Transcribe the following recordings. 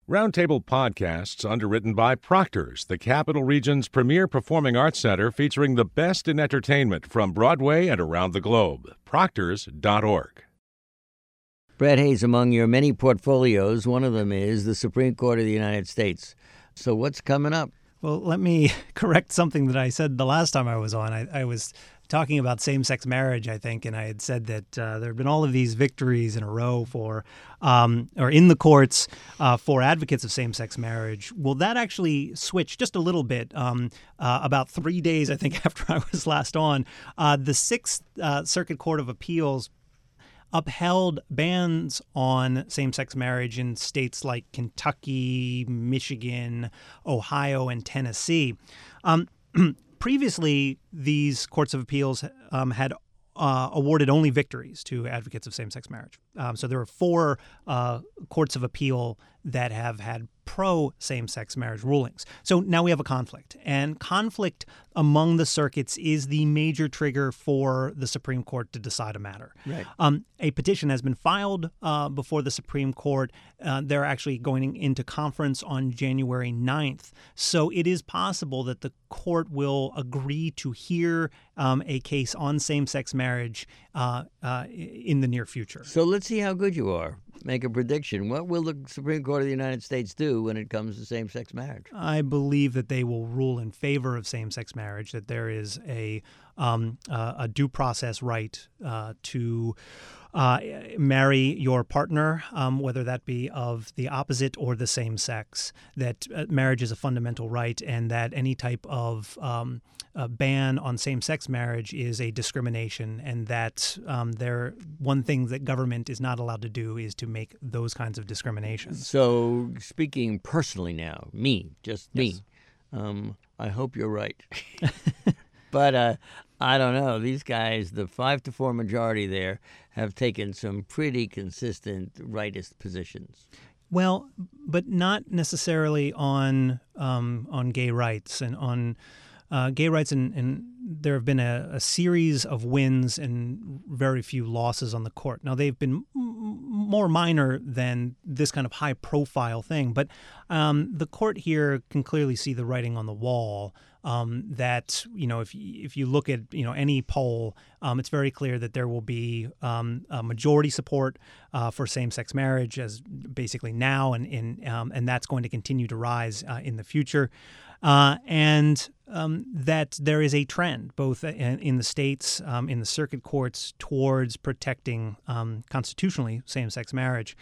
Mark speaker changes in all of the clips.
Speaker 1: Roundtable Podcasts, underwritten by Proctor's, the Capital Region's premier performing arts center featuring the best in entertainment from Broadway and around the globe. Proctors.org.
Speaker 2: Brad Hayes, among your many portfolios, one of them is the Supreme Court of the United States. So what's coming up?
Speaker 3: Well, let me correct something that I said the last time I was on. I was talking about same-sex marriage, I think, and I had said that there have been all of these victories in a row for, or in the courts for advocates of same-sex marriage. Well, that actually switched just a little bit. About 3 days, I think, after I was last on, the Sixth Circuit Court of Appeals upheld bans on same-sex marriage in states like Kentucky, Michigan, Ohio, and Tennessee. Previously, these courts of appeals had awarded only victories to advocates of same-sex marriage. So there are four courts of appeal that have had pro-same-sex marriage rulings. So now we have a conflict. And conflict among the circuits is the major trigger for the Supreme Court to decide a matter.
Speaker 2: Right.
Speaker 3: A petition has been filed before the Supreme Court. They're actually going into conference on January 9th. So it is possible that the court will agree to hear a case on same-sex marriage in the near future.
Speaker 2: So let's see how good you are. Make a prediction. What will the Supreme Court of the United States do when it comes to same-sex marriage?
Speaker 3: I believe that they will rule in favor of same-sex marriage, that there is a due process right to marry your partner, whether that be of the opposite or the same sex, that marriage is a fundamental right, and that any type of ban on same-sex marriage is a discrimination, and that one thing that government is not allowed to do is to make those kinds of discriminations.
Speaker 2: So speaking personally now, just
Speaker 3: Yes.
Speaker 2: me, I hope you're right. But I don't know. These guys, the 5-4 majority there, have taken some pretty consistent rightist positions.
Speaker 3: Well, but not necessarily on gay rights and on gay rights, and there have been a series of wins and very few losses on the court. Now, they've been more minor than this kind of high-profile thing, but the court here can clearly see the writing on the wall. That, if you look at, any poll, it's very clear that there will be a majority support for same-sex marriage as basically now, and that's going to continue to rise in the future. And that there is a trend, both in the states, in the circuit courts, towards protecting constitutionally same-sex marriage.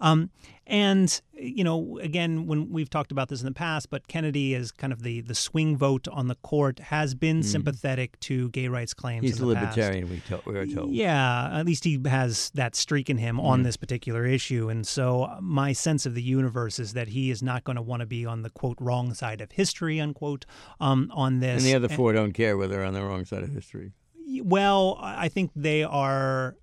Speaker 3: And, again, when we've talked about this in the past, but Kennedy, as kind of the swing vote on the court, has been sympathetic to gay rights claims.
Speaker 2: He's
Speaker 3: in
Speaker 2: a
Speaker 3: the past.
Speaker 2: libertarian, we were told.
Speaker 3: Yeah, at least he has that streak in him on this particular issue. And so my sense of the universe is that he is not going to want to be on the, quote, wrong side of history, unquote, on this.
Speaker 2: And the other four don't care whether they're on the wrong side of history.
Speaker 3: Well, I think they are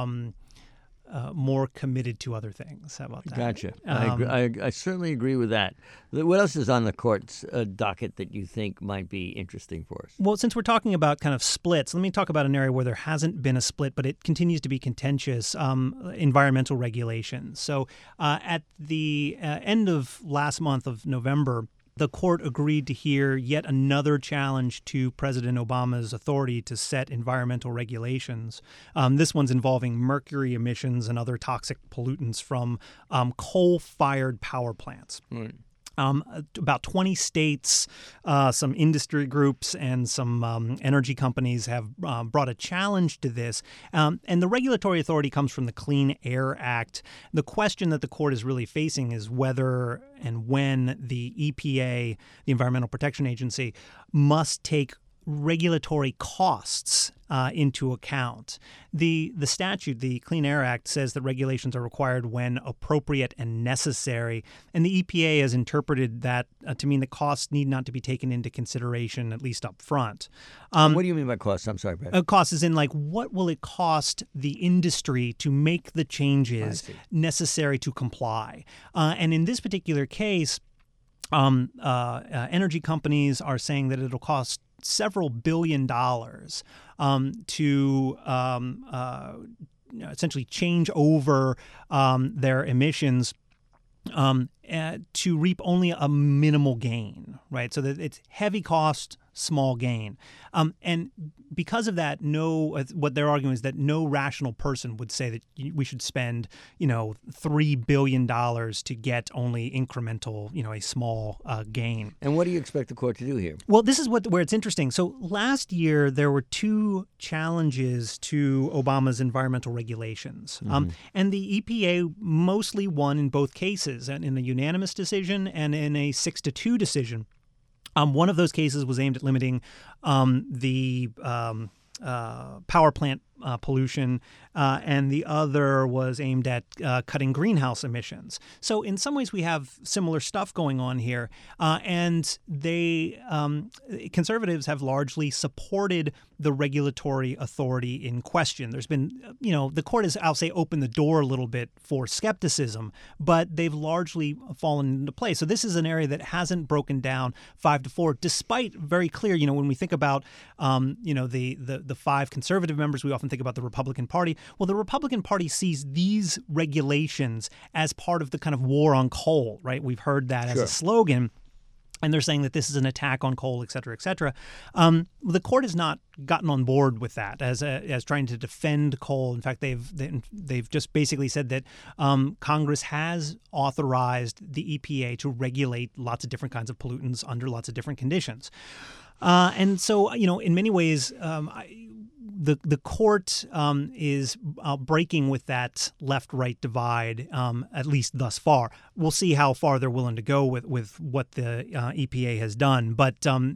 Speaker 3: more committed to other things. How about that?
Speaker 2: Gotcha. I certainly agree with that. What else is on the court's docket that you think might be interesting for us?
Speaker 3: Well, since we're talking about kind of splits, let me talk about an area where there hasn't been a split, but it continues to be contentious, environmental regulations. So at the end of last month of November, the court agreed to hear yet another challenge to President Obama's authority to set environmental regulations. This one's involving mercury emissions and other toxic pollutants from coal-fired power plants.
Speaker 2: Right.
Speaker 3: About 20 states, some industry groups, and some energy companies have brought a challenge to this. And the regulatory authority comes from the Clean Air Act. The question that the court is really facing is whether and when the EPA, the Environmental Protection Agency, must take regulatory costs into account. The statute, the Clean Air Act, says that regulations are required when appropriate and necessary, and the EPA has interpreted that to mean that costs need not to be taken into consideration, at least up front.
Speaker 2: What do you mean by costs? I'm sorry, Brad.
Speaker 3: Costs is in, like, what will it cost the industry to make the changes necessary to comply? And in this particular case, energy companies are saying that it'll cost several $billion to essentially change over their emissions to reap only a minimal gain, right? So that it's heavy cost, small gain. And because of that, what they're arguing is that no rational person would say that we should spend, $3 billion to get only incremental, a small gain.
Speaker 2: And what do you expect the court to do here?
Speaker 3: Well, this is where it's interesting. So last year, there were two challenges to Obama's environmental regulations. And the EPA mostly won in both cases, in a unanimous decision and in a 6-2 decision. One of those cases was aimed at limiting the power plant pollution, and the other was aimed at cutting greenhouse emissions. So in some ways, we have similar stuff going on here, and conservatives have largely supported the regulatory authority in question. There's been, the court has, I'll say, opened the door a little bit for skepticism, but they've largely fallen into place. So this is an area that hasn't broken down 5-4, despite very clear, when we think about, the 5 conservative members, we often think about the Republican Party. Well, the Republican Party sees these regulations as part of the kind of war on coal, right? We've heard that as a slogan. And they're saying that this is an attack on coal, et cetera, et cetera. The court has not gotten on board with that as trying to defend coal. In fact, they've just basically said that Congress has authorized the EPA to regulate lots of different kinds of pollutants under lots of different conditions. And so, in many ways, the court is breaking with that left-right divide, at least thus far. We'll see how far they're willing to go with what the EPA has done. But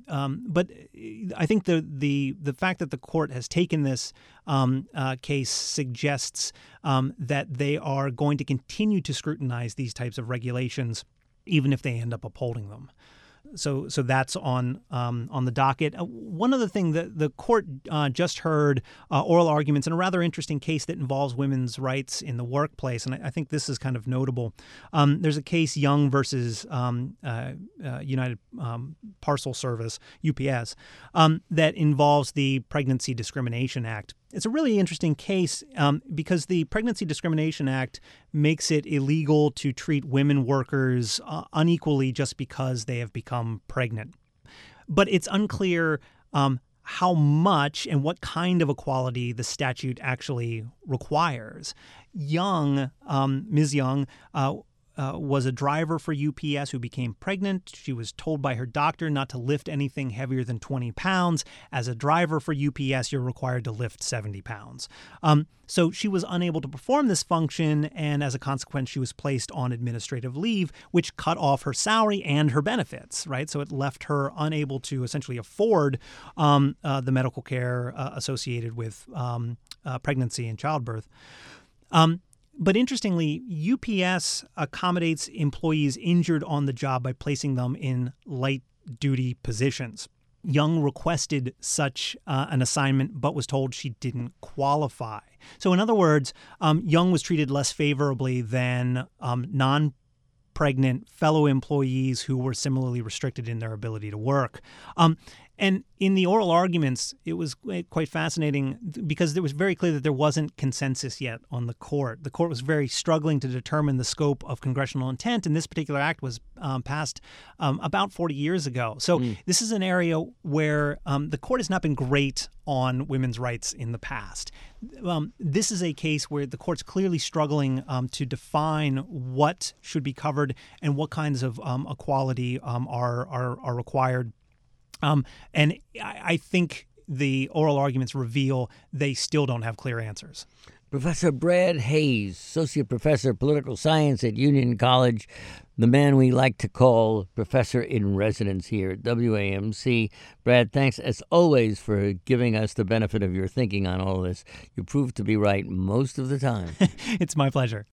Speaker 3: I think the fact that the court has taken this case suggests that they are going to continue to scrutinize these types of regulations, even if they end up upholding them. So that's on the docket. One other thing, the court just heard oral arguments in a rather interesting case that involves women's rights in the workplace, and I think this is kind of notable. There's a case, Young versus United Parcel Service, UPS, that involves the Pregnancy Discrimination Act. It's a really interesting case because the Pregnancy Discrimination Act makes it illegal to treat women workers unequally just because they have become pregnant. But it's unclear how much and what kind of equality the statute actually requires. Young, Ms. Young, was a driver for UPS who became pregnant. She was told by her doctor not to lift anything heavier than 20 pounds. As a driver for UPS, you're required to lift 70 pounds. So she was unable to perform this function, and as a consequence, she was placed on administrative leave, which cut off her salary and her benefits, right? So it left her unable to essentially afford the medical care associated with pregnancy and childbirth. But interestingly, UPS accommodates employees injured on the job by placing them in light-duty positions. Young requested such an assignment, but was told she didn't qualify. So in other words, Young was treated less favorably than non-pregnant fellow employees who were similarly restricted in their ability to work. And in the oral arguments, it was quite fascinating because it was very clear that there wasn't consensus yet on the court. The court was very struggling to determine the scope of congressional intent, and this particular act was passed about 40 years ago. So this is an area where the court has not been great on women's rights in the past. This is a case where the court's clearly struggling to define what should be covered and what kinds of equality are required. And I think the oral arguments reveal they still don't have clear answers.
Speaker 2: Professor Brad Hayes, Associate Professor of Political Science at Union College, the man we like to call Professor in Residence here at WAMC. Brad, thanks as always for giving us the benefit of your thinking on all this. You prove to be right most of the time.
Speaker 3: It's my pleasure.